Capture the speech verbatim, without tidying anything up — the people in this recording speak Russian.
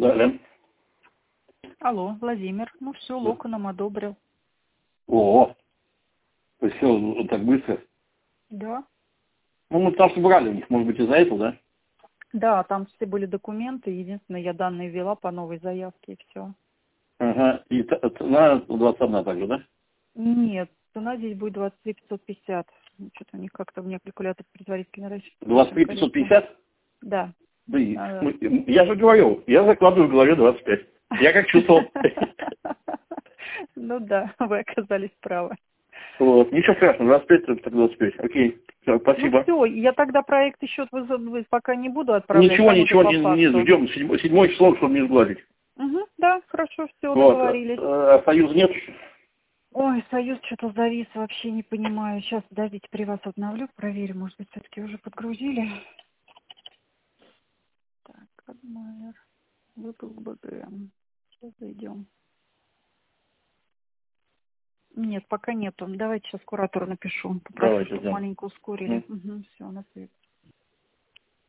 Далее. Алло, Владимир. Ну все, Лока нам одобрил. О, то есть все так быстро. Да. Ну, мы там собрали у них, может быть, из-за этого, да? Да, там все были документы. Единственное, я данные ввела по новой заявке и все. Ага. И т- цена двадцать одна также, да? Нет, цена здесь будет двадцать три пятьсот пятьдесят. Что-то у них как-то у меня калькулятор предварительно рассчитан. двадцать три пятьсот пятьдесят? Да. Да, и- А, мы- я же говорил, я закладываю в голове двадцать пять. Я как чувствовал. Ну да, вы оказались правы. Вот. Ничего страшного, двадцать пять, так двадцать пять. Окей. Все, Ну спасибо. все, я тогда проект и счет вызов- пока не буду отправлять, Ничего, там уже ничего по не, не факту. ждем. Седьмое, седьмое число, чтобы не сгладить. Угу, да, хорошо, все, Вот. договорились. А союз нет? Ой, Союз что-то завис, вообще не понимаю. Сейчас, подождите, при вас обновлю, проверю, может быть, все-таки уже подгрузили. Так, Адмайер, выпуск БГМ. Сейчас зайдем. Нет, пока нету. Давайте сейчас куратору напишу. Попрошу, Давайте чтобы ждем. маленько ускорили. Угу, все, на свет.